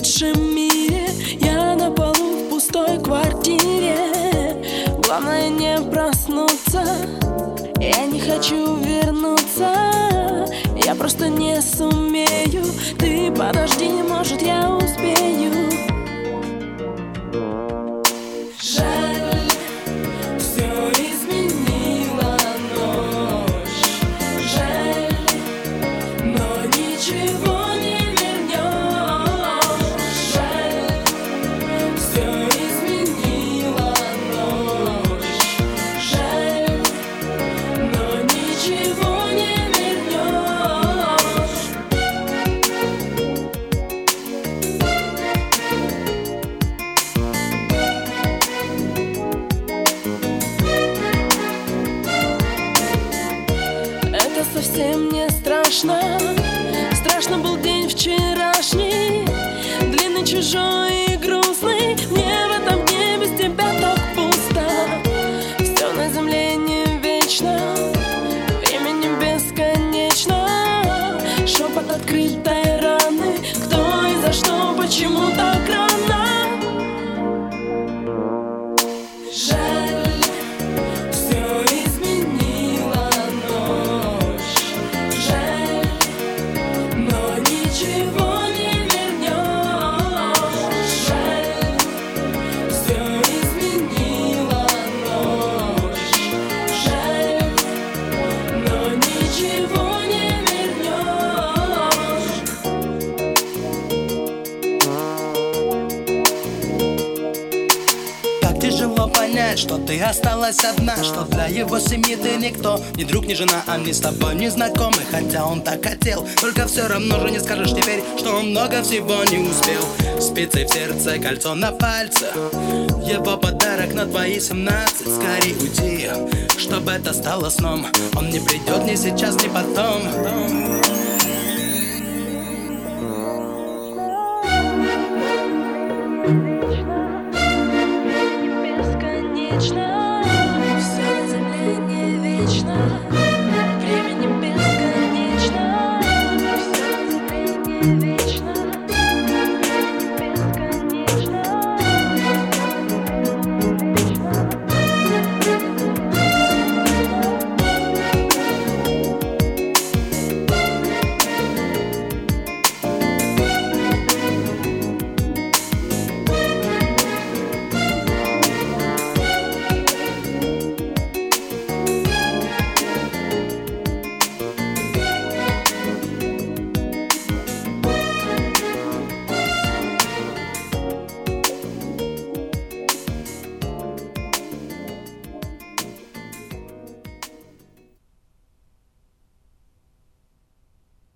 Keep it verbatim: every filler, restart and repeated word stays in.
лучшем мире. Я на полу в пустой квартире. Главное не проснуться. Я не хочу вернуться. Я просто не сумею. Ты подожди, может я успею. Жаль, все изменила ночь. Жаль, но ничего не вернешь. Жаль, все изменила ночь. Жаль, но ничего не вернешь. Это совсем не страшно. Страшно был день вчерашний, длинный, чужой и грустный. Мне в этом дне без тебя так пусто. Все на земле не вечно, времени бесконечно. Шепот открытой раны. Кто и за что, почему так рано? Жаль, все изменила ночь. Жаль, но ничего не вернешь. Жаль, все изменила ночь. Жаль, но ничего не вернешь. Как тяжело понять, что ты осталась одна, что для его семьи ты никто, ни друг, ни жена, они с тобой не знакомы. Хотя он так хотел, только все равно же не скажешь теперь, что он много всего не успел. Спицы в сердце, кольцо на пальце, его подарок на твои семнадцать. Скорей уйди, чтобы это стало сном. Он не придет ни сейчас, ни потом.